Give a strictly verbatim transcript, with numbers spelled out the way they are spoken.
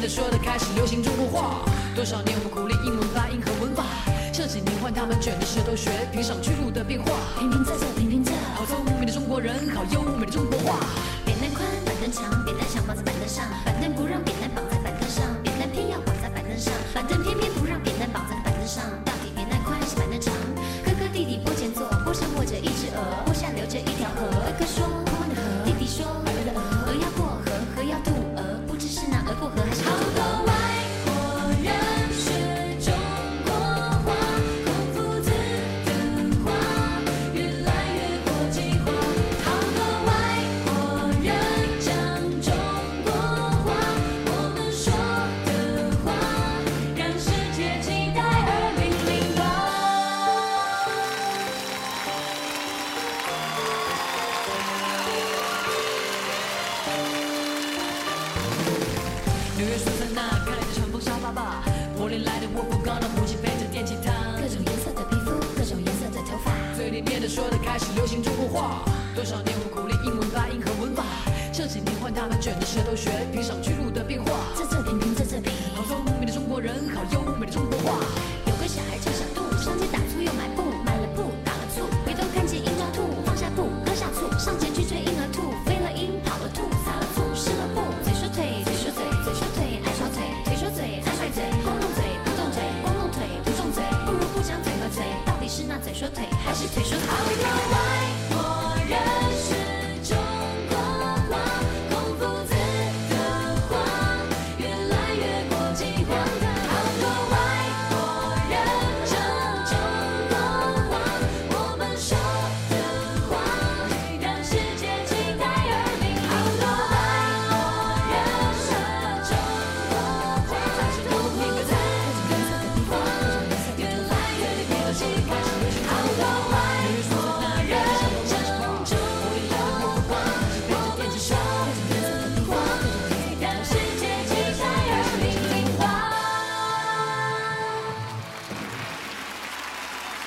说的开始流行中国话。多少年我们苦练英文发音和文法，这几年换他们卷着舌头学评上去路的变化。 平平仄仄平平仄， 好聪明的中国人，好优美的中国话。 扁担宽，板凳长，扁担想绑在板凳上，板凳不让扁担绑在板凳上，扁担偏要绑在板凳上，板凳偏偏不让扁担绑在板凳上。到底扁担宽还是板凳长？哥哥弟弟坡前坐，坡上卧着一只鹅，坡下流着一条河。哥哥说坡的河，弟弟说鹅的鹅，鹅要过河，河要渡鹅，不知是那鹅过河还是河渡鹅。好多外国人学中国话，孔夫子的话越来越国际化。好多外国人讲中国话，我们说的话让世界期待二零零八。纽约苏珊娜开着敞篷沙发吧，柏林来的卧铺高档母亲背着电吉他，各种颜色的皮肤，各种颜色的头发， 嘴里念的说的开始流行中国话。多少年我们苦练英文发音和文法，这几年换他们卷着舌头学评上去路的变化。 仄仄平平仄仄平， 好聪明的中国人，好优美的中国话。 有个小孩叫小杜，上街打醋又买布，买了布打了醋，回头看见一抓兔，放下布喝下醋，上街